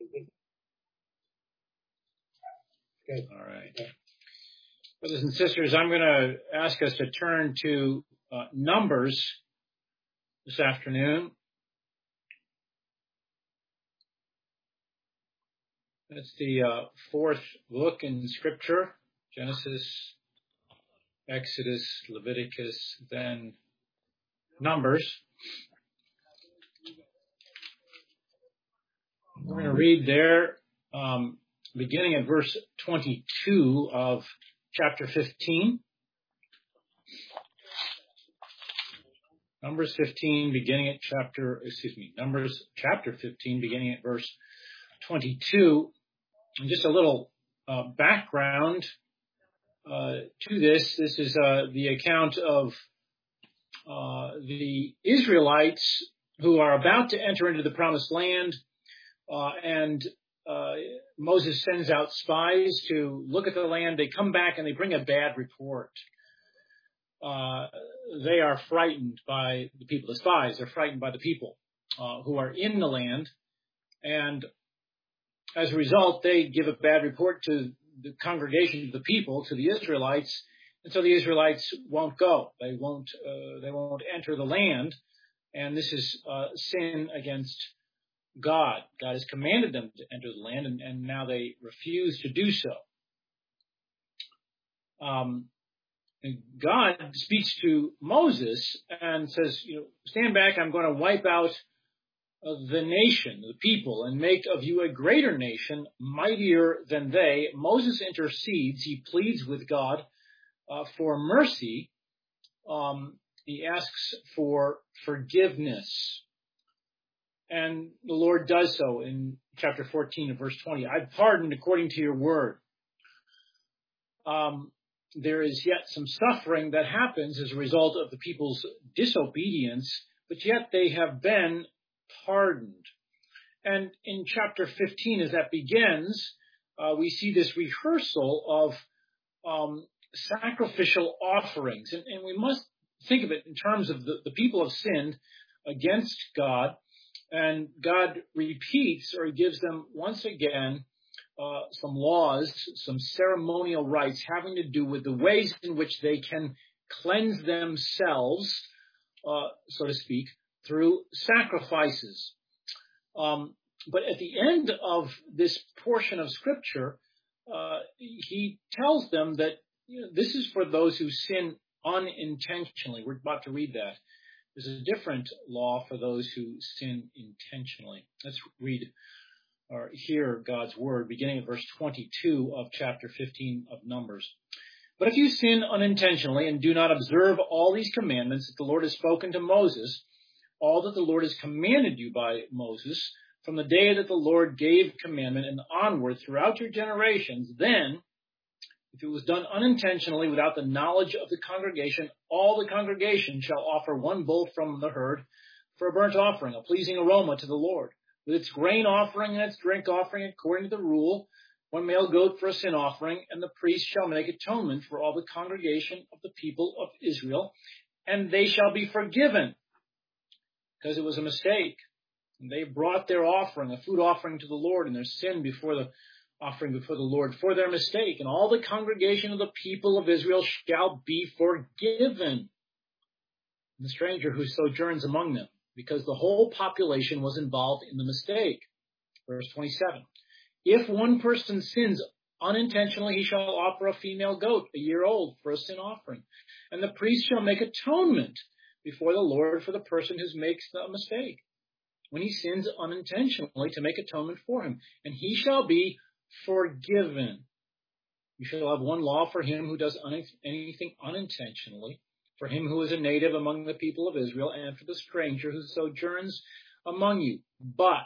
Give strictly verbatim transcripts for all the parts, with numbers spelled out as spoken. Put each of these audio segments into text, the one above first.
Good. All right. Brothers and sisters, I'm going to ask us to turn to uh, Numbers this afternoon. That's the uh, fourth book in Scripture: Genesis, Exodus, Leviticus, then Numbers. We're going to read there, um, beginning at verse twenty-two of chapter fifteen. Numbers fifteen, beginning at chapter, excuse me, Numbers chapter fifteen, beginning at verse twenty-two. And just a little uh, background uh, to this. This is uh, the account of uh, the Israelites who are about to enter into the promised land. Uh, and uh, Moses sends out spies to look at the land. They come back and they bring a bad report. Uh, they are frightened by the people. The spies are frightened by the people uh, who are in the land. And as a result, they give a bad report to the congregation of the people, to the Israelites. And so the Israelites won't go. They won't, uh, they won't enter the land. And this is uh, sin against God. God has commanded them to enter the land, and, and now they refuse to do so. Um, and God speaks to Moses and says, you know, stand back, I'm going to wipe out uh, the nation, the people, and make of you a greater nation, mightier than they. Moses intercedes. He pleads with God uh, for mercy. Um, he asks for forgiveness. And the Lord does so in chapter fourteen and verse twenty. I've pardoned according to your word. Um, there is yet some suffering that happens as a result of the people's disobedience, but yet they have been pardoned. And in chapter fifteen, as that begins, uh, we see this rehearsal of um, sacrificial offerings. And, and we must think of it in terms of the, the people have sinned against God. And God repeats, or he gives them once again, uh, some laws, some ceremonial rites having to do with the ways in which they can cleanse themselves, uh, so to speak, through sacrifices. Um, but at the end of this portion of Scripture, uh, he tells them that, you know, this is for those who sin unintentionally. We're about to read that. There's a different law for those who sin intentionally. Let's read or hear God's word, beginning at verse twenty-two of chapter fifteen of Numbers. But if you sin unintentionally and do not observe all these commandments that the Lord has spoken to Moses, all that the Lord has commanded you by Moses, from the day that the Lord gave commandment and onward throughout your generations, then, if it was done unintentionally without the knowledge of the congregation, all the congregation shall offer one bull from the herd for a burnt offering, a pleasing aroma to the Lord, with its grain offering and its drink offering according to the rule, one male goat for a sin offering, and the priest shall make atonement for all the congregation of the people of Israel, and they shall be forgiven, because it was a mistake. And they brought their offering, a food offering to the Lord, and their sin before the offering before the Lord for their mistake, and all the congregation of the people of Israel shall be forgiven, and the stranger who sojourns among them, because the whole population was involved in the mistake. Verse twenty-seven. If one person sins unintentionally, he shall offer a female goat, a year old, for a sin offering, and the priest shall make atonement before the Lord for the person who makes the mistake, when he sins unintentionally, to make atonement for him, and he shall be forgiven. You shall have one law for him who does un- anything unintentionally, for him who is a native among the people of Israel, and for the stranger who sojourns among you. But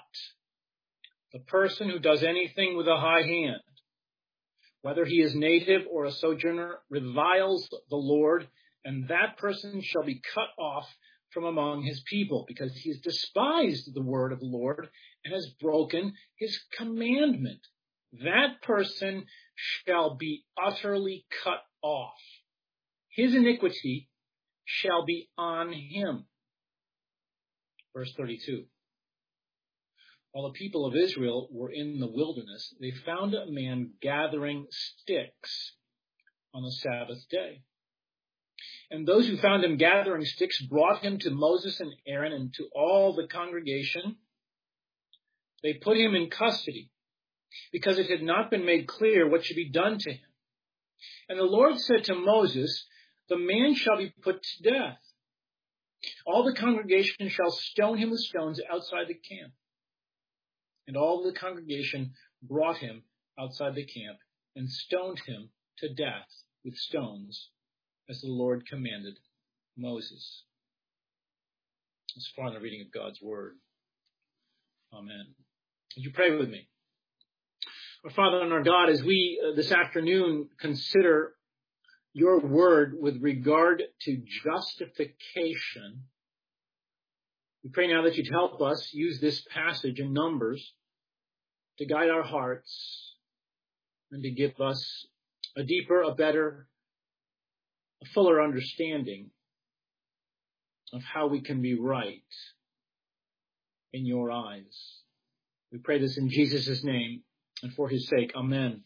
the person who does anything with a high hand, whether he is native or a sojourner, reviles the Lord, and that person shall be cut off from among his people, because he has despised the word of the Lord and has broken his commandment. That person shall be utterly cut off. His iniquity shall be on him. Verse thirty-two. while the people of Israel were in the wilderness, they found a man gathering sticks on the Sabbath day. And those who found him gathering sticks brought him to Moses and Aaron and to all the congregation. They put him in custody because it had not been made clear what should be done to him. And the Lord said to Moses, the man shall be put to death. All the congregation shall stone him with stones outside the camp. And all the congregation brought him outside the camp and stoned him to death with stones, as the Lord commanded Moses. As far as the reading of God's word. Amen. Would you pray with me? Our Father and our God, as we uh, this afternoon consider your word with regard to justification, we pray now that you'd help us use this passage in Numbers to guide our hearts and to give us a deeper, a better, a fuller understanding of how we can be right in your eyes. We pray this in Jesus' name and for his sake. Amen.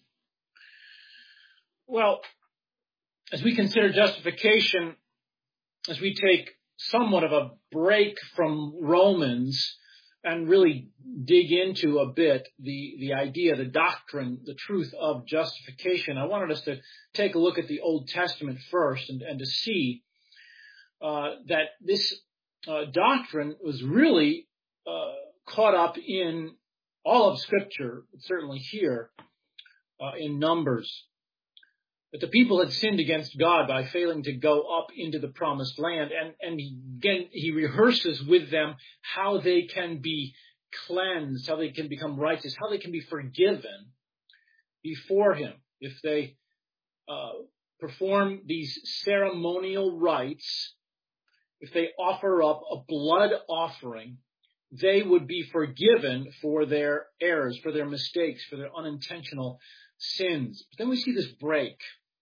Well, as we consider justification, as we take somewhat of a break from Romans and really dig into a bit the, the idea, the doctrine, the truth of justification, I wanted us to take a look at the Old Testament first and, and to see uh, that this uh, doctrine was really uh, caught up in all of Scripture, certainly here uh, in Numbers. That the people had sinned against God by failing to go up into the promised land. And, and he, again, he rehearses with them how they can be cleansed, how they can become righteous, how they can be forgiven before him. If they uh, perform these ceremonial rites, if they offer up a blood offering, they would be forgiven for their errors, for their mistakes, for their unintentional sins. But then we see this break.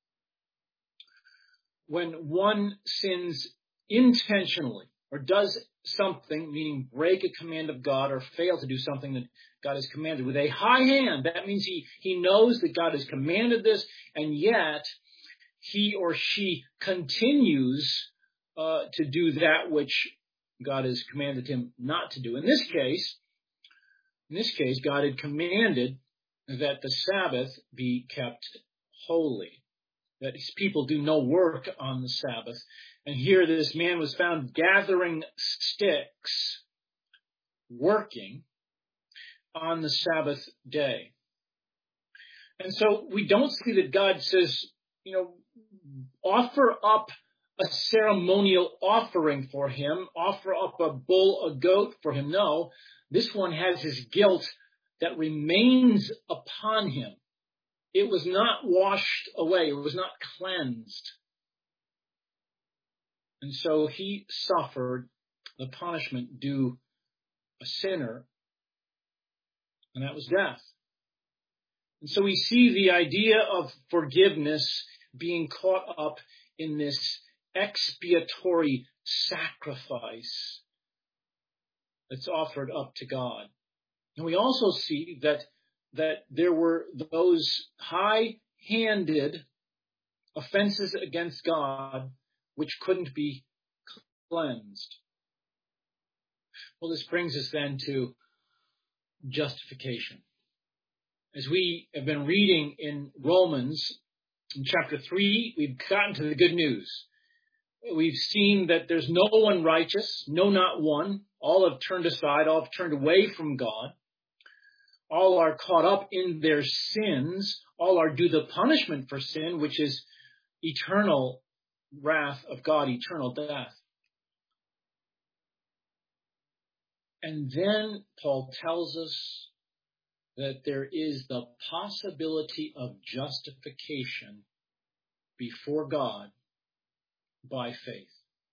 When one sins intentionally or does something, meaning break a command of God or fail to do something that God has commanded with a high hand, that means he, he knows that God has commanded this, and yet he or she continues uh, to do that which God has commanded him not to do. In this case, in this case, God had commanded that the Sabbath be kept holy, that his people do no work on the Sabbath. And here this man was found gathering sticks, working on the Sabbath day. And so we don't see that God says, you know, offer up a ceremonial offering for him, offer up a bull, a goat for him. No, this one has his guilt that remains upon him. It was not washed away. It was not cleansed. And so he suffered the punishment due a sinner, and that was death. And so we see the idea of forgiveness being caught up in this expiatory sacrifice that's offered up to God. And we also see that that there were those high-handed offenses against God which couldn't be cleansed. Well, this brings us then to justification. As we have been reading in Romans, in chapter three, we've gotten to the good news. We've seen that there's no one righteous, no, not one. All have turned aside, all have turned away from God. All are caught up in their sins. All are due the punishment for sin, which is eternal wrath of God, eternal death. And then Paul tells us that there is the possibility of justification before God by faith.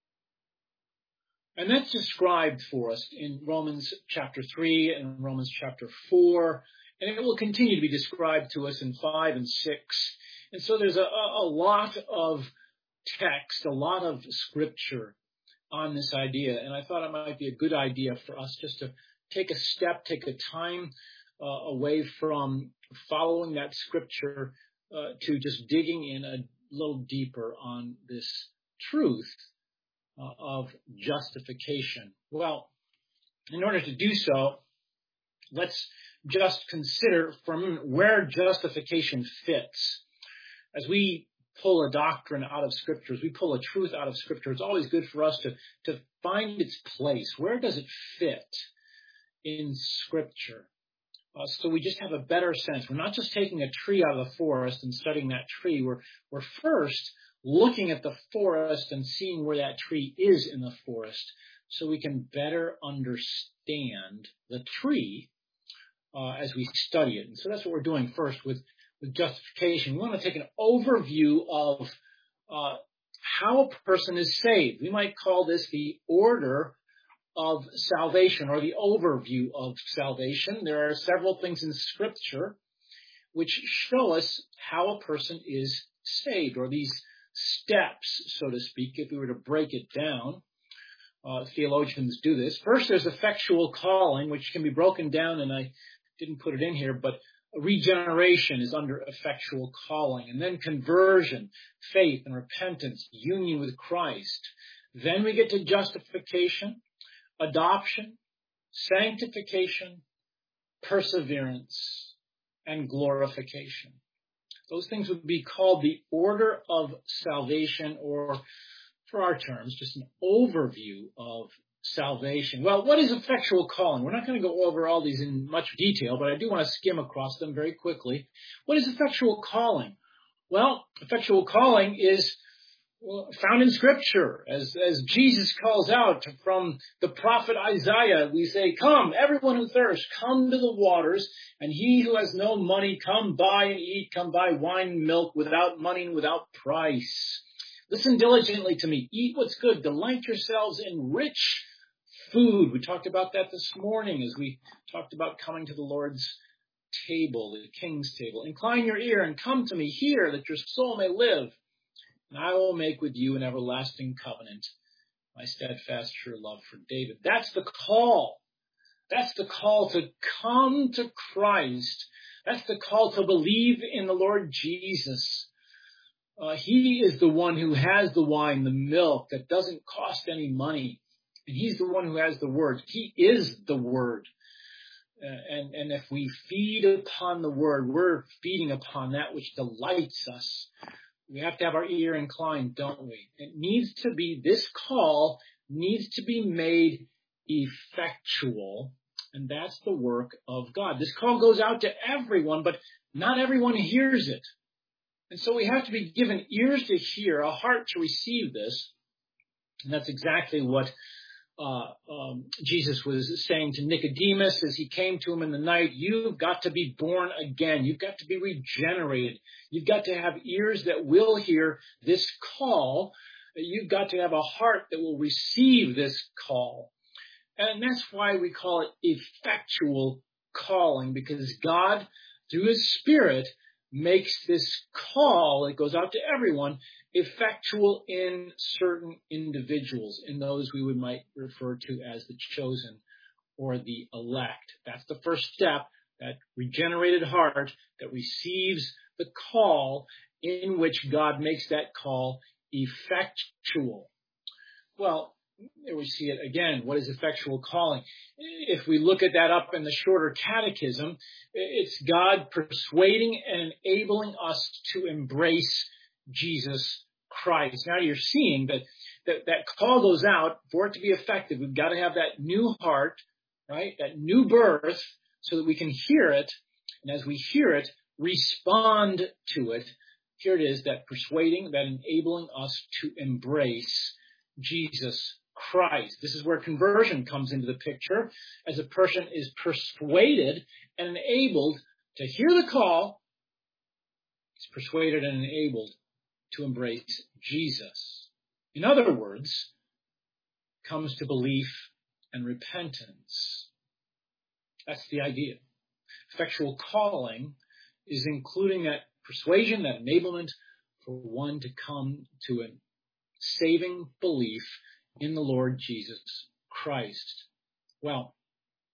And that's described for us in Romans chapter three and Romans chapter four. And it will continue to be described to us in five and six. And so there's a, a lot of text, a lot of scripture on this idea. And I thought it might be a good idea for us just to take a step, take a time uh, away from following that scripture uh, to just digging in a little deeper on this truth uh, of justification. Well, in order to do so, let's just consider for a moment where justification fits. As we pull a doctrine out of Scripture, as we pull a truth out of Scripture, it's always good for us to, to find its place. Where does it fit in Scripture? Uh, so we just have a better sense. We're not just taking a tree out of the forest and studying that tree. We're, we're first looking at the forest and seeing where that tree is in the forest so we can better understand the tree uh, as we study it. And so that's what we're doing first with, with justification. We want to take an overview of uh, how a person is saved. We might call this the order of salvation or the overview of salvation. There are several things in Scripture which show us how a person is saved, or these steps, so to speak, if we were to break it down. Uh, theologians do this. First, there's effectual calling, which can be broken down, and I didn't put it in here, but regeneration is under effectual calling. And then conversion, faith and repentance, union with Christ. Then we get to justification, adoption, sanctification, perseverance, and glorification. Those things would be called the order of salvation, or for our terms, just an overview of salvation. Well, what is effectual calling? We're not going to go over all these in much detail, but I do want to skim across them very quickly. What is effectual calling? Well, effectual calling is found in Scripture. As, as Jesus calls out from the prophet Isaiah, we say, "Come, everyone who thirsts, come to the waters, and he who has no money, come buy and eat, come buy wine and milk without money and without price. Listen diligently to me, eat what's good, delight yourselves in rich food." We talked about that this morning as we talked about coming to the Lord's table, the King's table. "Incline your ear and come to me, hear that your soul may live. And I will make with you an everlasting covenant, my steadfast, sure love for David." That's the call. That's the call to come to Christ. That's the call to believe in the Lord Jesus. Uh, he is the one who has the wine, the milk that doesn't cost any money. And he's the one who has the word. He is the word. Uh, and, and if we feed upon the word, we're feeding upon that which delights us. We have to have our ear inclined, don't we? It needs to be, this call needs to be made effectual, and that's the work of God. This call goes out to everyone, but not everyone hears it. And so we have to be given ears to hear, a heart to receive this. And that's exactly what uh, um, Jesus was saying to Nicodemus as he came to him in the night. You've got to be born again. You've got to be regenerated. You've got to have ears that will hear this call. You've got to have a heart that will receive this call. And that's why we call it effectual calling, because God, through His Spirit, makes this call, it goes out to everyone, effectual in certain individuals, in those we would might refer to as the chosen or the elect. That's the first step, that regenerated heart that receives the call, in which God makes that call effectual. Well, there we see it again. What is effectual calling? If we look at that up in the shorter catechism, it's God persuading and enabling us to embrace Jesus Christ. Now you're seeing that, that that call goes out. For it to be effective, we've got to have that new heart, right? That new birth, so that we can hear it. And as we hear it, respond to it. Here it is, that persuading, that enabling us to embrace Jesus Christ. This is where conversion comes into the picture, as a person is persuaded and enabled to hear the call. He's persuaded and enabled to embrace Jesus. In other words, comes to belief and repentance. That's the idea. Effectual calling is including that persuasion, that enablement for one to come to a saving belief in the Lord Jesus Christ. Well,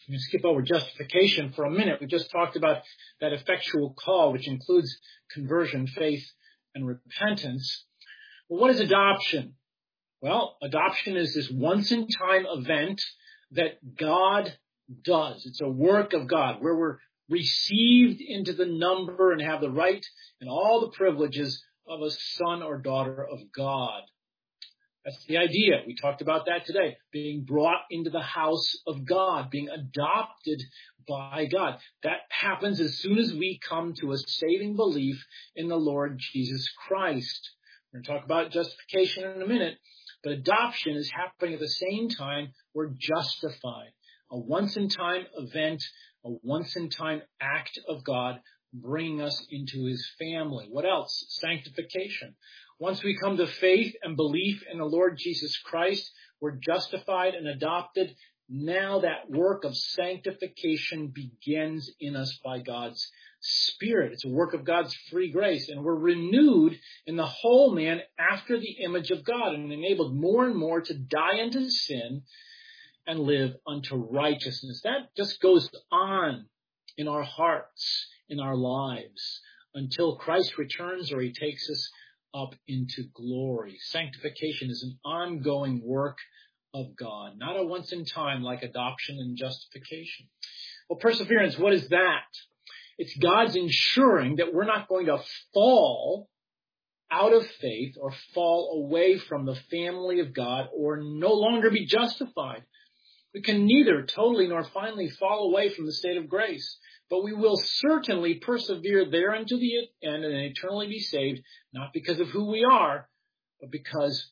I'm going to skip over justification for a minute. We just talked about that effectual call, which includes conversion, faith, and repentance. Well, what is adoption? Well, adoption is this once-in-time event that God does. It's a work of God where we're received into the number and have the right and all the privileges of a son or daughter of God. That's the idea. We talked about that today. Being brought into the house of God, being adopted by God. That happens as soon as we come to a saving belief in the Lord Jesus Christ. We're going to talk about justification in a minute, but adoption is happening at the same time we're justified. A once-in-time event, a once-in-time act of God bringing us into his family. What else? Sanctification. Once we come to faith and belief in the Lord Jesus Christ, we're justified and adopted. Now that work of sanctification begins in us by God's Spirit. It's a work of God's free grace, and we're renewed in the whole man after the image of God and enabled more and more to die unto sin and live unto righteousness. That just goes on in our hearts, in our lives, until Christ returns or he takes us up into glory. Sanctification is an ongoing work of God, not a once in time like adoption and justification. Well, perseverance, what is that? It's God's ensuring that we're not going to fall out of faith or fall away from the family of God or no longer be justified. We can neither totally nor finally fall away from the state of grace, but we will certainly persevere there unto the end and eternally be saved, not because of who we are, but because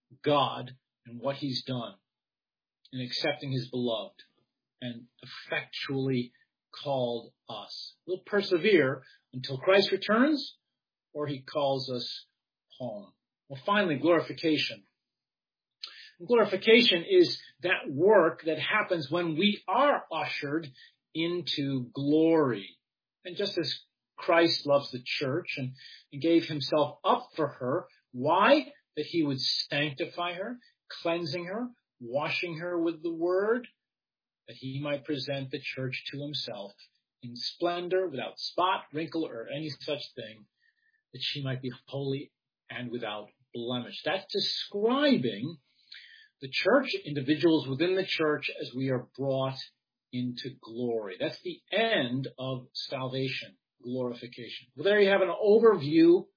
God and what he's done in accepting his beloved and effectually called us. We'll persevere until Christ returns or he calls us home. Well, finally, glorification. Glorification is that work that happens when we are ushered into glory. And just as Christ loves the church and, and gave himself up for her, why? That he would sanctify her, cleansing her, washing her with the word, that he might present the church to himself in splendor, without spot, wrinkle, or any such thing, that she might be holy and without blemish. That's describing the church, individuals within the church as we are brought into glory. That's the end of salvation, glorification. Well, there you have an overview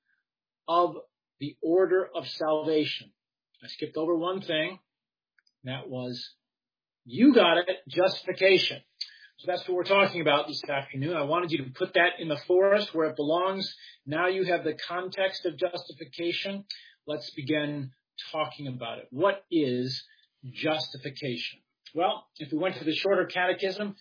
of the order of salvation. I skipped over one thing. That was, you got it, justification. So that's what we're talking about this afternoon. I wanted you to put that in the forest where it belongs. Now you have the context of justification. Let's begin talking about it. What is justification? Well, if we went to the shorter catechism,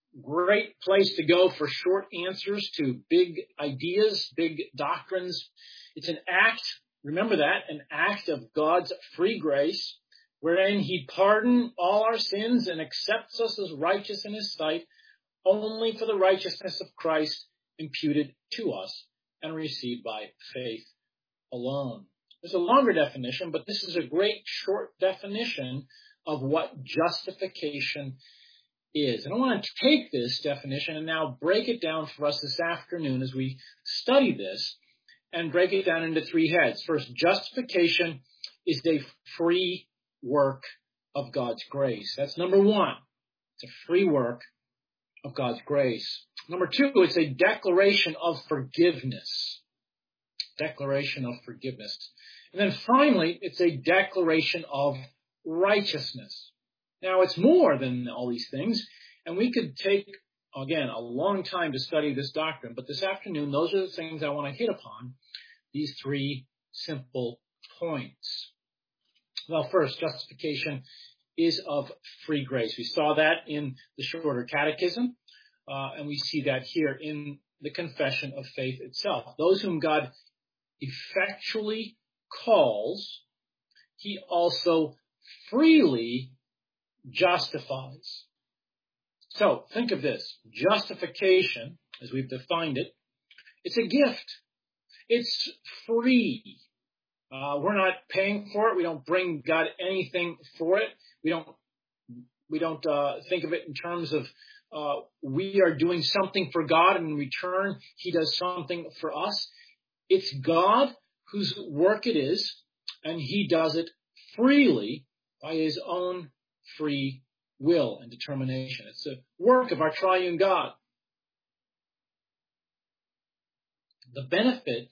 great place to go for short answers to big ideas, big doctrines. It's an act, remember that, an act of God's free grace, wherein he pardoned all our sins and accepts us as righteous in his sight, only for the righteousness of Christ imputed to us and received by faith alone. There's a longer definition, but this is a great short definition of what justification is. And I want to take this definition and now break it down for us this afternoon as we study this and break it down into three heads. First, justification is a free work of God's grace. That's number one. It's a free work of God's grace. Number two, it's a declaration of forgiveness. Declaration of forgiveness. And then finally, it's a declaration of righteousness. Now, it's more than all these things, and we could take, again, a long time to study this doctrine, but this afternoon, those are the things I want to hit upon, these three simple points. Well, first, justification is of free grace. We saw that in the shorter catechism, uh, and we see that here in the confession of faith itself. Those whom God effectually calls, he also freely justifies. So think of this. Justification, as we've defined it, it's a gift. It's free. Uh, we're not paying for it. We don't bring God anything for it. We don't We don't uh, think of it in terms of uh, we are doing something for God, and in return, he does something for us. It's God whose work it is, and he does it freely by his own free will and determination. It's the work of our triune God. The benefit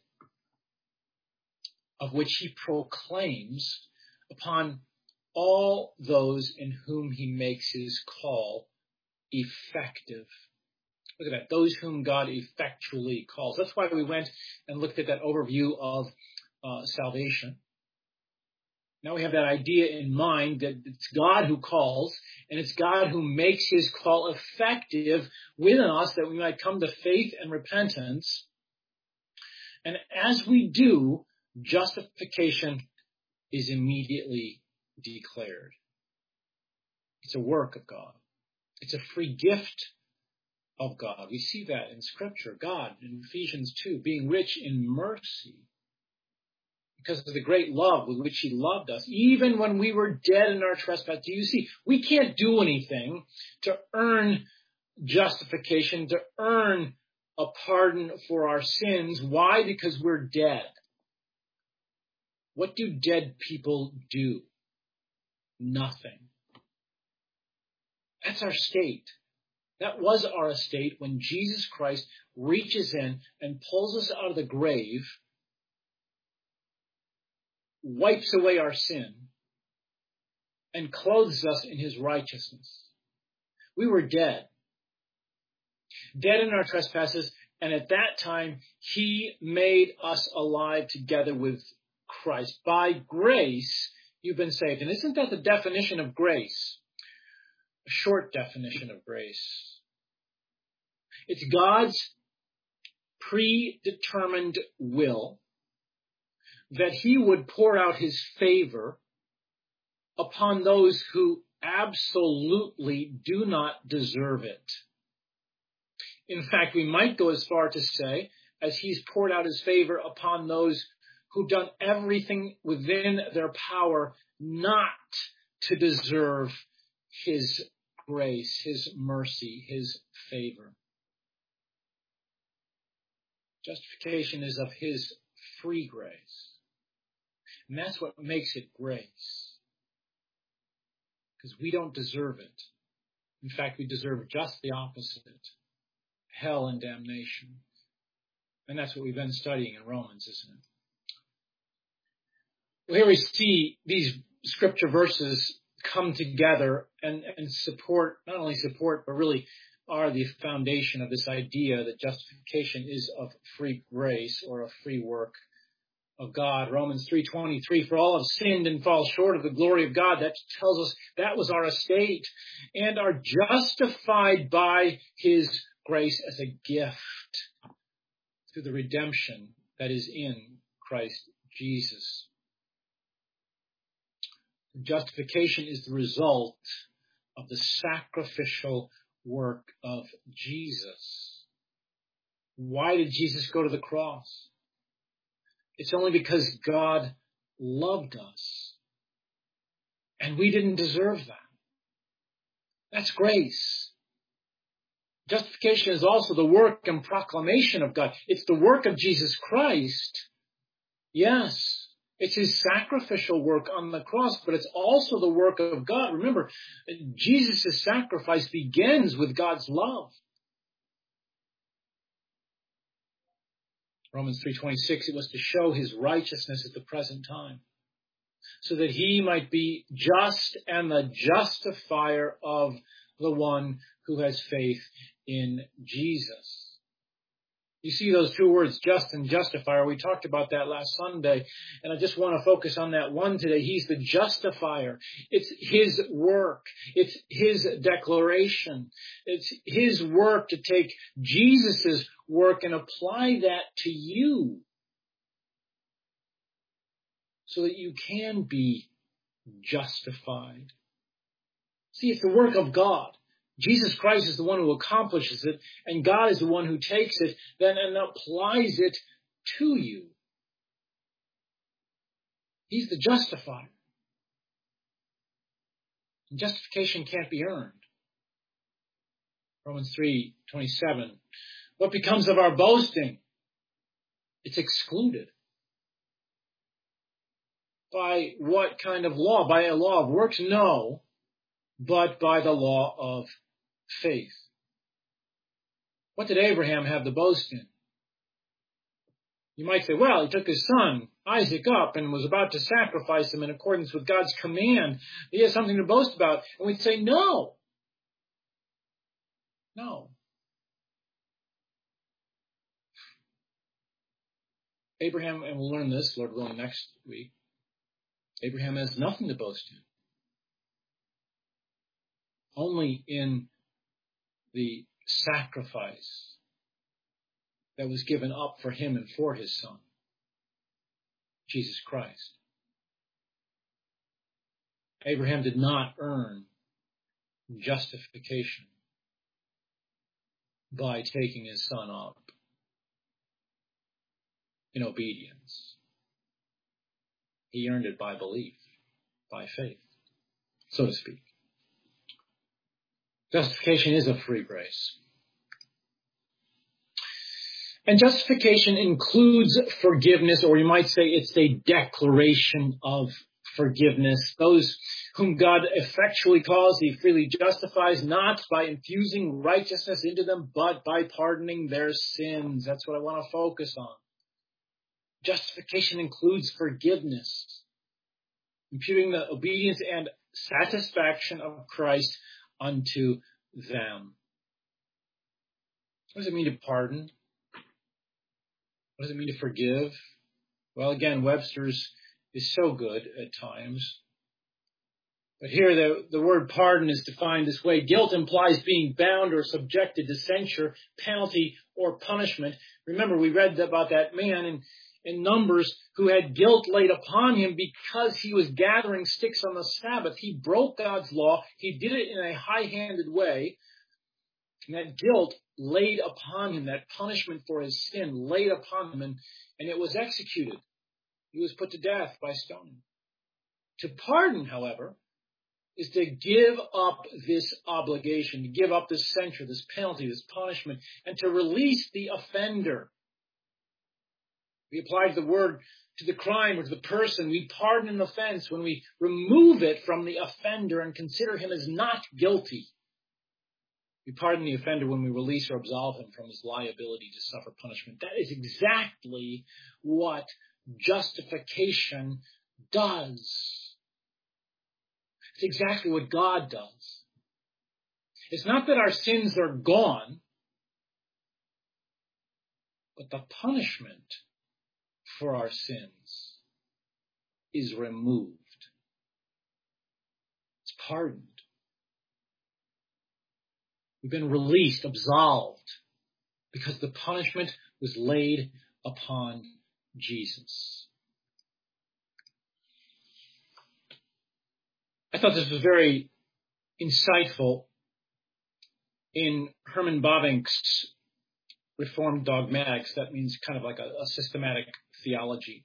of which he proclaims upon all those in whom he makes his call effective. Look at that. Those whom God effectually calls. That's why we went and looked at that overview of uh, salvation. Now we have that idea in mind that it's God who calls, and it's God who makes his call effective within us that we might come to faith and repentance. And as we do, justification is immediately declared. It's a work of God. It's a free gift of God. We see that in Scripture. God, in Ephesians two, being rich in mercy, because of the great love with which he loved us, even when we were dead in our trespass. Do you see? We can't do anything to earn justification, to earn a pardon for our sins. Why? Because we're dead. What do dead people do? Nothing. That's our state. That was our estate when Jesus Christ reaches in and pulls us out of the grave, wipes away our sin, and clothes us in his righteousness. We were dead. Dead in our trespasses, and at that time, he made us alive together with Christ. By grace, you've been saved. And isn't that the definition of grace? A short definition of grace. It's God's predetermined will that he would pour out his favor upon those who absolutely do not deserve it. In fact, we might go as far to say, as he's poured out his favor upon those who've done everything within their power not to deserve his grace, his mercy, his favor. Justification is of his free grace. And that's what makes it grace. Because we don't deserve it. In fact, we deserve just the opposite. Hell and damnation. And that's what we've been studying in Romans, isn't it? Well, here we see these scripture verses come together and, and support, not only support, but really are the foundation of this idea that justification is of free grace or a free work of God. Romans three twenty-three, for all have sinned and fall short of the glory of God. That tells us that was our estate, and are justified by his grace as a gift through the redemption that is in Christ Jesus. Justification is the result of the sacrificial work of Jesus. Why did Jesus go to the cross? It's only because God loved us. And we didn't deserve that. That's grace. Justification is also the work and proclamation of God. It's the work of Jesus Christ. Yes, it's his sacrificial work on the cross, but it's also the work of God. Remember, Jesus' sacrifice begins with God's love. Romans three twenty-six, it was to show his righteousness at the present time, so that he might be just and the justifier of the one who has faith in Jesus. You see those two words, just and justifier. We talked about that last Sunday, and I just want to focus on that one today. He's the justifier. It's his work. It's his declaration. It's his work to take Jesus' work and apply that to you so that you can be justified. See, it's the work of God. Jesus Christ is the one who accomplishes it, and God is the one who takes it then and applies it to you. He's the justifier. And justification can't be earned. Romans three twenty-seven. What becomes of our boasting? It's excluded. By what kind of law? By a law of works? No, but by the law of faith. What did Abraham have to boast in? You might say, well, he took his son, Isaac, up and was about to sacrifice him in accordance with God's command. He has something to boast about. And we'd say, no. No. Abraham, and we'll learn this, Lord willing, next week, Abraham has nothing to boast in. Only in the sacrifice that was given up for him and for his son, Jesus Christ. Abraham did not earn justification by taking his son up in obedience. He earned it by belief, by faith, so to speak. Justification is a free grace. And justification includes forgiveness, or you might say it's a declaration of forgiveness. Those whom God effectually calls, he freely justifies, not by infusing righteousness into them, but by pardoning their sins. That's what I want to focus on. Justification includes forgiveness, imputing the obedience and satisfaction of Christ unto them. What does it mean to pardon? What does it mean to forgive? Well, again, Webster's is so good at times. But here the, the word pardon is defined this way. Guilt implies being bound or subjected to censure, penalty, or punishment. Remember, we read about that man in, in Numbers who had guilt laid upon him because he was gathering sticks on the Sabbath. He broke God's law. He did it in a high-handed way. And that guilt laid upon him, that punishment for his sin laid upon him, and, and it was executed. He was put to death by stoning. To pardon, however, is to give up this obligation, to give up this censure, this penalty, this punishment, and to release the offender. We apply the word to the crime or to the person. We pardon an offense when we remove it from the offender and consider him as not guilty. We pardon the offender when we release or absolve him from his liability to suffer punishment. That is exactly what justification does. It's exactly what God does. It's not that our sins are gone, but the punishment for our sins is removed. It's pardoned. We've been released, absolved, because the punishment was laid upon Jesus. I thought this was very insightful in Herman Bavinck's Reformed Dogmatics. That means kind of like a, a systematic theology.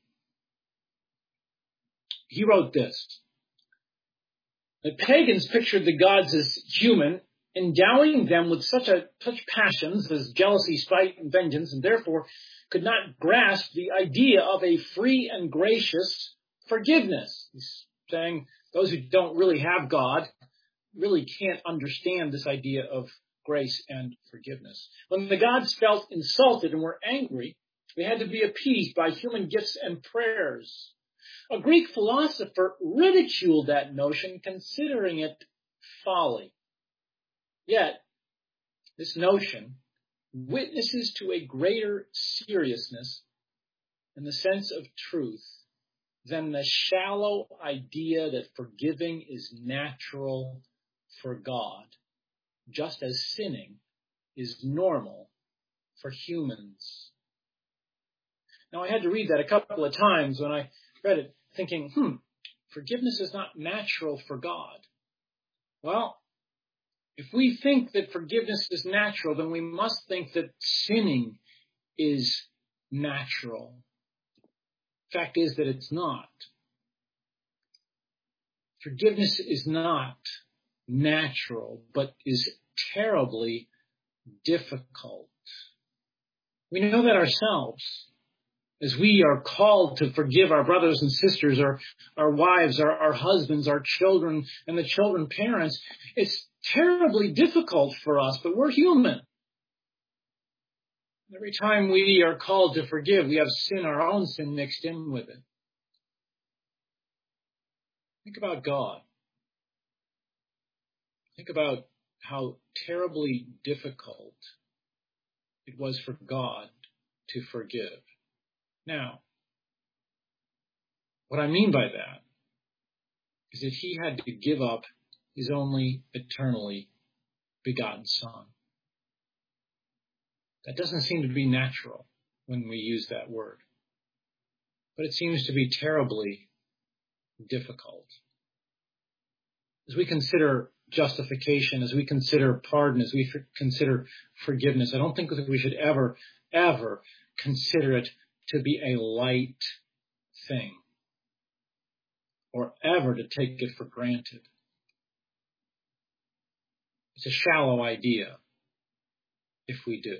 He wrote this: the pagans pictured the gods as human, endowing them with such a such passions as jealousy, spite, and vengeance, and therefore could not grasp the idea of a free and gracious forgiveness. He's saying those who don't really have God really can't understand this idea of grace and forgiveness. When the gods felt insulted and were angry, they had to be appeased by human gifts and prayers. A Greek philosopher ridiculed that notion, considering it folly. Yet, this notion witnesses to a greater seriousness in the sense of truth than the shallow idea that forgiving is natural for God, just as sinning is normal for humans. Now, I had to read that a couple of times when I read it, thinking, hmm, forgiveness is not natural for God. Well, if we think that forgiveness is natural, then we must think that sinning is natural. Fact is that it's not. Forgiveness is not natural, but is terribly difficult. We know that ourselves, as we are called to forgive our brothers and sisters, our, our wives, our, our husbands, our children, and the children parents. It's terribly difficult for us, but we're human. Every time we are called to forgive, we have sin, our own sin, mixed in with it. Think about God. Think about how terribly difficult it was for God to forgive. Now, what I mean by that is that he had to give up his only eternally begotten Son. That doesn't seem to be natural when we use that word, but it seems to be terribly difficult. As we consider justification, as we consider pardon, as we f- consider forgiveness, I don't think that we should ever, ever consider it to be a light thing or ever to take it for granted. It's a shallow idea if we do.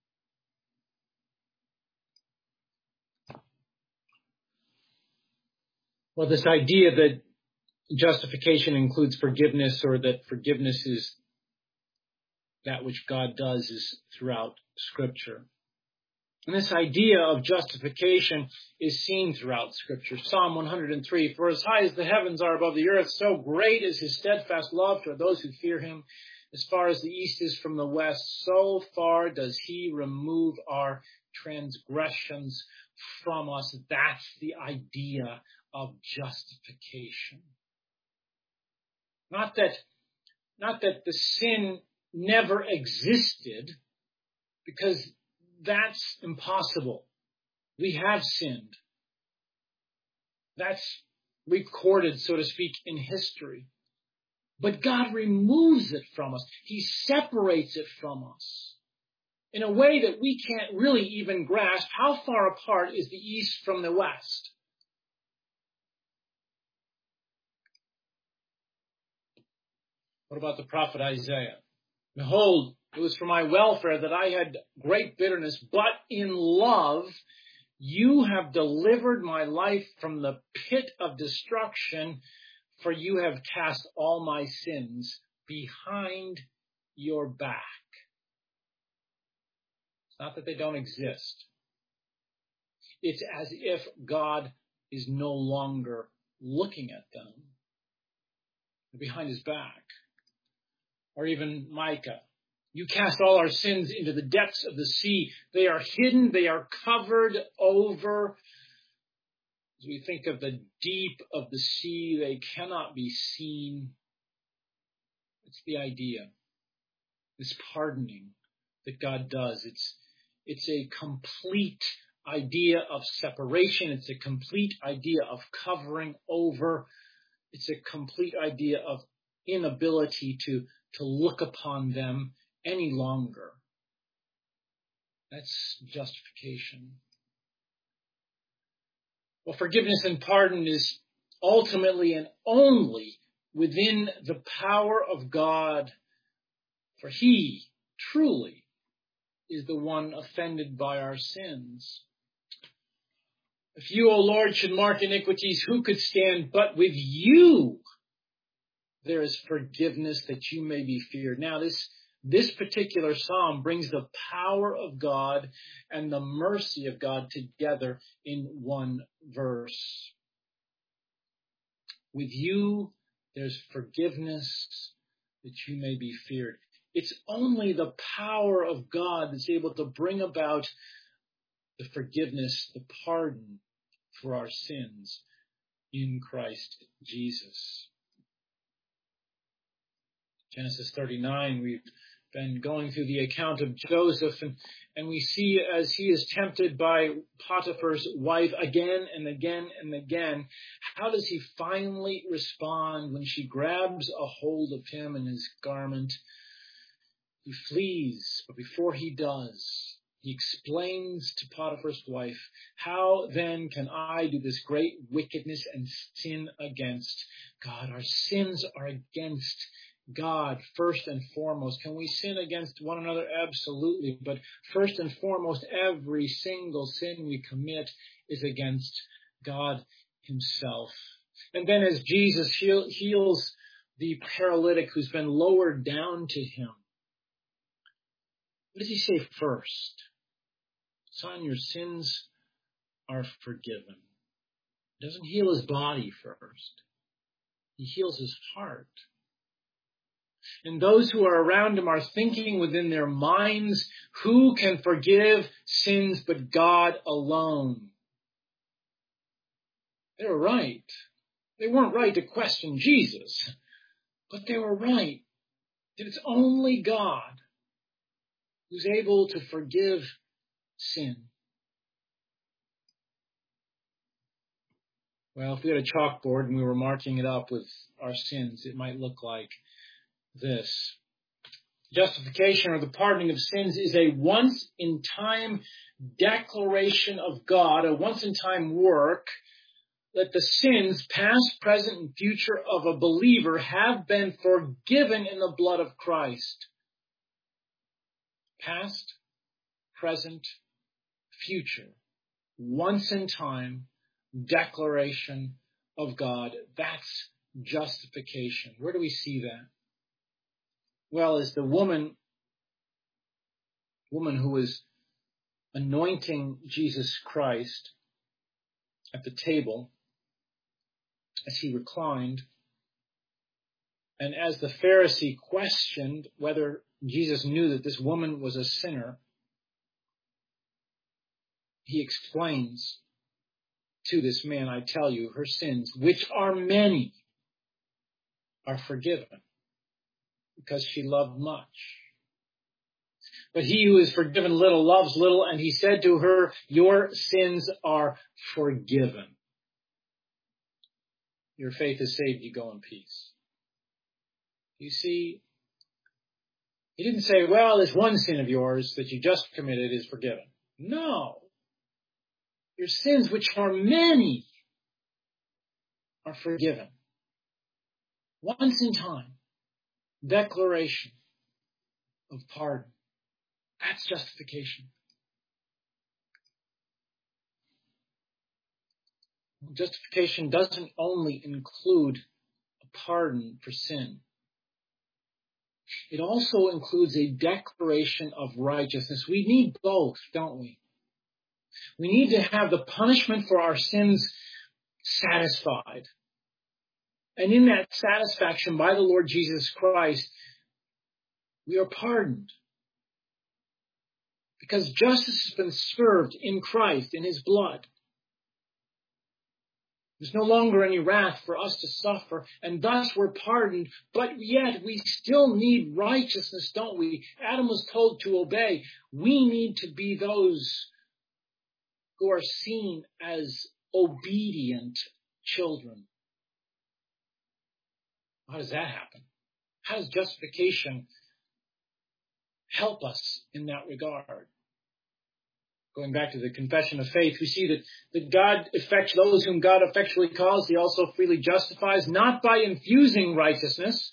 Well, this idea that justification includes forgiveness, or that forgiveness is that which God does, is throughout Scripture. And this idea of justification is seen throughout Scripture. Psalm one hundred three, for as high as the heavens are above the earth, so great is his steadfast love toward those who fear him. As far as the east is from the west, so far does he remove our transgressions from us. That's the idea of justification. Not that, not that the sin never existed, because that's impossible. We have sinned. That's recorded, so to speak, in history. But God removes it from us. He separates it from us in a way that we can't really even grasp. How far apart is the east from the west? What about the prophet Isaiah? Behold, it was for my welfare that I had great bitterness, but in love you have delivered my life from the pit of destruction, for you have cast all my sins behind your back. It's not that they don't exist. It's as if God is no longer looking at them. They're behind his back. Or even Micah. You cast all our sins into the depths of the sea. They are hidden. They are covered over. As we think of the deep of the sea, they cannot be seen. It's the idea. This pardoning that God does. It's, it's a complete idea of separation. It's a complete idea of covering over. It's a complete idea of inability to, to look upon them any longer. That's justification. Well, forgiveness and pardon is ultimately and only within the power of God, for he truly is the one offended by our sins. If you, O Lord, should mark iniquities, who could stand? But with you there is forgiveness, that you may be feared. Now, this This particular psalm brings the power of God and the mercy of God together in one verse. With you, there's forgiveness that you may be feared. It's only the power of God that's able to bring about the forgiveness, the pardon for our sins in Christ Jesus. Genesis thirty-nine, we've been going through the account of Joseph, and, and we see as he is tempted by Potiphar's wife again and again and again, how does he finally respond when she grabs a hold of him in his garment? He flees, but before he does, he explains to Potiphar's wife, how then can I do this great wickedness and sin against God? Our sins are against God first and foremost. Can we sin against one another? Absolutely. But first and foremost, every single sin we commit is against God himself. And then as Jesus heal, heals the paralytic who's been lowered down to him, what does he say first? Son, your sins are forgiven. He doesn't heal his body first. He heals his heart. And those who are around him are thinking within their minds, who can forgive sins but God alone? They were right. They weren't right to question Jesus, but they were right that it's only God who's able to forgive sin. Well, if we had a chalkboard and we were marking it up with our sins, it might look like this. Justification, or the pardoning of sins, is a once-in-time declaration of God, a once-in-time work that the sins, past, present, and future of a believer have been forgiven in the blood of Christ. Past, present, future. Once-in-time declaration of God. That's justification. Where do we see that? Well, as the woman, woman who was anointing Jesus Christ at the table as he reclined, and as the Pharisee questioned whether Jesus knew that this woman was a sinner, he explains to this man, I tell you, her sins, which are many, are forgiven, because she loved much. But he who is forgiven little loves little, and he said to her, your sins are forgiven. Your faith has saved you. Go in peace. You see, he didn't say, well, this one sin of yours that you just committed is forgiven. No. Your sins, which are many, are forgiven. Once in time. Declaration of pardon. That's justification. Justification doesn't only include a pardon for sin. It also includes a declaration of righteousness. We need both, don't we? We need to have the punishment for our sins satisfied. And in that satisfaction by the Lord Jesus Christ, we are pardoned. Because justice has been served in Christ, in his blood. There's no longer any wrath for us to suffer, and thus we're pardoned, but yet we still need righteousness, don't we? Adam was told to obey. We need to be those who are seen as obedient children. How does that happen? How does justification help us in that regard? Going back to the confession of faith, we see that, that God effects those whom God effectually calls. He also freely justifies, not by infusing righteousness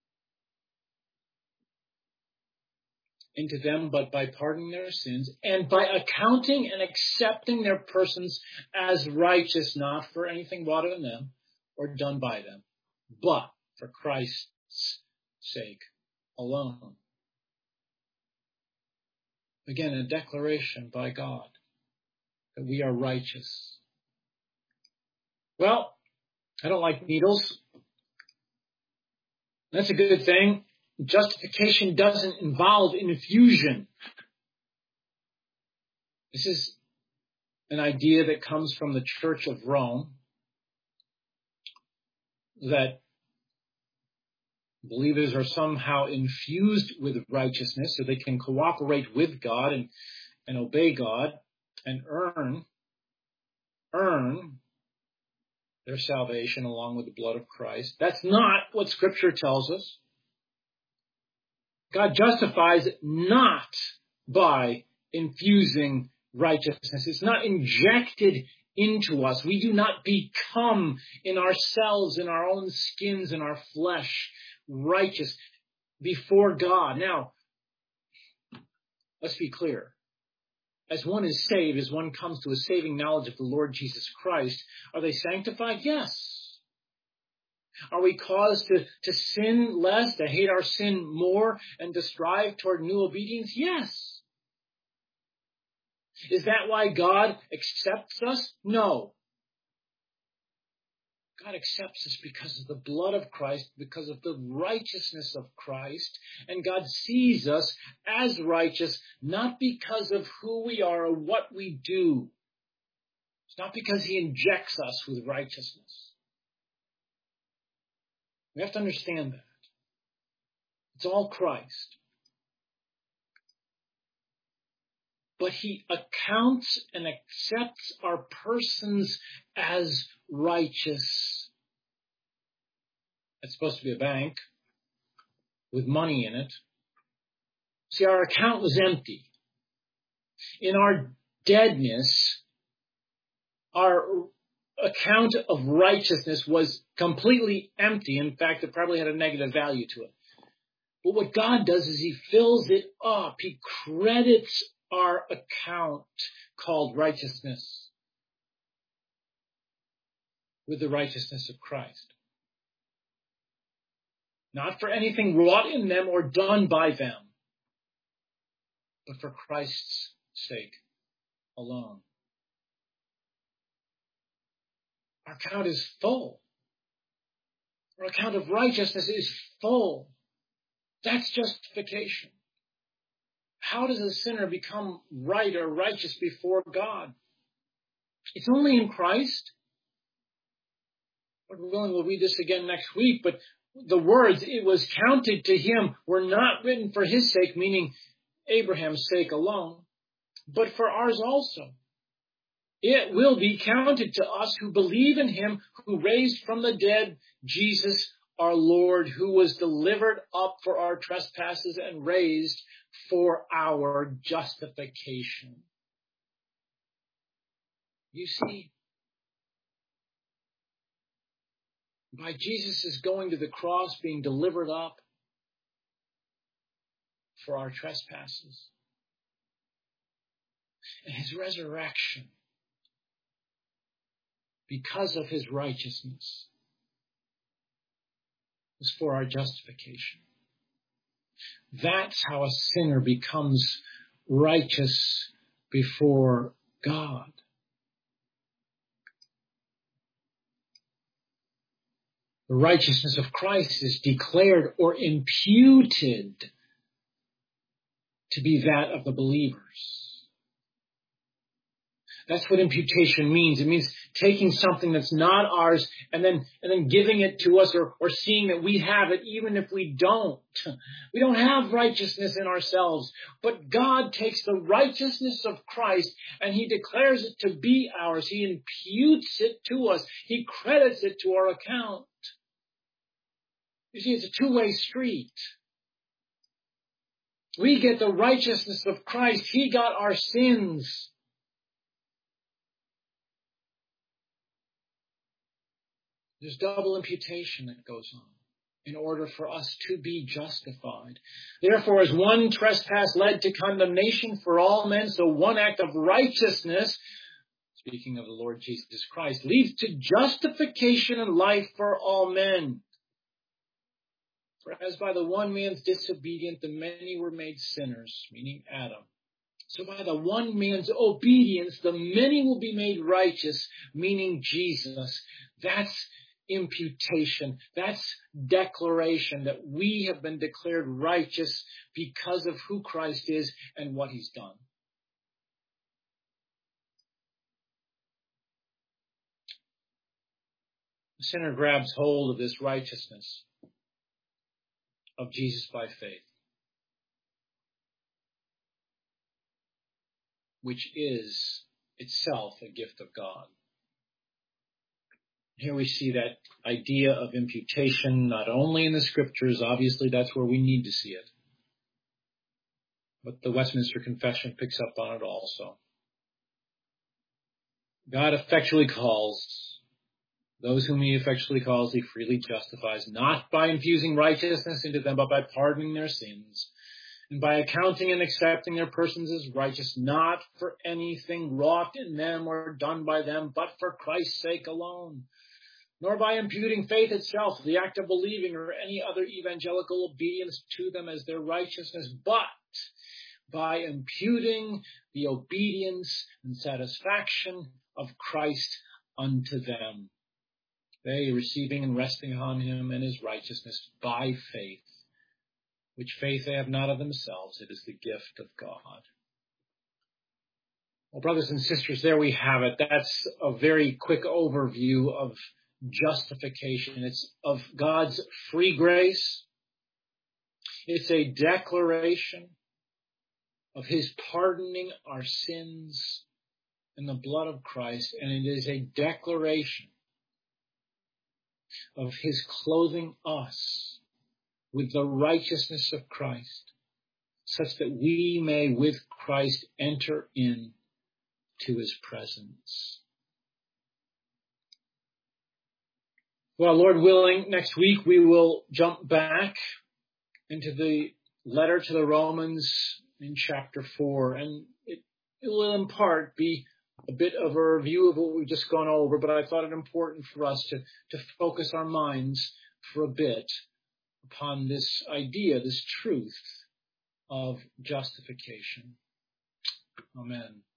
into them, but by pardoning their sins and by accounting and accepting their persons as righteous, not for anything brought on them or done by them, but for Christ's sake alone. Again, a declaration by God that we are righteous. Well, I don't like needles. That's a good thing. Justification doesn't involve infusion. This is an idea that comes from the Church of Rome, that believers are somehow infused with righteousness so they can cooperate with God and, and obey God and earn, earn their salvation along with the blood of Christ. That's not what Scripture tells us. God justifies not by infusing righteousness. It's not injected into us. We do not become in ourselves, in our own skins, in our flesh, righteous before God. Now, let's be clear. As one is saved, as one comes to a saving knowledge of the Lord Jesus Christ, are they sanctified? Yes. Are we caused to, to sin less, to hate our sin more, and to strive toward new obedience? Yes. Is that why God accepts us? No. God accepts us because of the blood of Christ, because of the righteousness of Christ, and God sees us as righteous, not because of who we are or what we do. It's not because he injects us with righteousness. We have to understand that. It's all Christ. But he accounts and accepts our persons as righteous. It's supposed to be a bank with money in it. See, our account was empty. In our deadness, our account of righteousness was completely empty. In fact, it probably had a negative value to it. But what God does is he fills it up. He credits our account called righteousness with the righteousness of Christ. Not for anything wrought in them or done by them, but for Christ's sake alone. Our account is full. Our account of righteousness is full. That's justification. How does a sinner become right or righteous before God? It's only in Christ. Lord willing, we'll read this again next week, but the words, it was counted to him, were not written for his sake, meaning Abraham's sake alone, but for ours also. It will be counted to us who believe in him who raised from the dead Jesus our Lord, who was delivered up for our trespasses and raised for our justification. You see, by Jesus' going to the cross, being delivered up for our trespasses, and his resurrection, because of his righteousness, was for our justification. That's how a sinner becomes righteous before God. The righteousness of Christ is declared or imputed to be that of the believers. That's what imputation means. It means taking something that's not ours and then and then giving it to us, or, or seeing that we have it even if we don't. We don't have righteousness in ourselves, but God takes the righteousness of Christ and he declares it to be ours. He imputes it to us. He credits it to our account. You see, it's a two-way street. We get the righteousness of Christ. He got our sins. There's double imputation that goes on in order for us to be justified. Therefore, as one trespass led to condemnation for all men, so one act of righteousness, speaking of the Lord Jesus Christ, leads to justification and life for all men. For as by the one man's disobedience the many were made sinners, meaning Adam, so by the one man's obedience the many will be made righteous, meaning Jesus. That's imputation. That's declaration that we have been declared righteous because of who Christ is and what he's done. The sinner grabs hold of this righteousness of Jesus by faith, which is itself a gift of God. Here we see that idea of imputation not only in the scriptures, obviously that's where we need to see it, but the Westminster Confession picks up on it also. God effectually calls Those whom he effectually calls, he freely justifies, not by infusing righteousness into them, but by pardoning their sins, and by accounting and accepting their persons as righteous, not for anything wrought in them or done by them, but for Christ's sake alone, nor by imputing faith itself, the act of believing, or any other evangelical obedience to them as their righteousness, but by imputing the obedience and satisfaction of Christ unto them, they receiving and resting on him and his righteousness by faith, which faith they have not of themselves, it is the gift of God. Well, brothers and sisters, there we have it. That's a very quick overview of justification. It's of God's free grace. It's a declaration of his pardoning our sins in the blood of Christ, and it is a declaration of his clothing us with the righteousness of Christ, such that we may with Christ enter in to his presence. Well, Lord willing, next week we will jump back into the letter to the Romans in chapter four, and it, it will in part be a bit of a review of what we've just gone over, but I thought it important for us to, to focus our minds for a bit upon this idea, this truth of justification. Amen.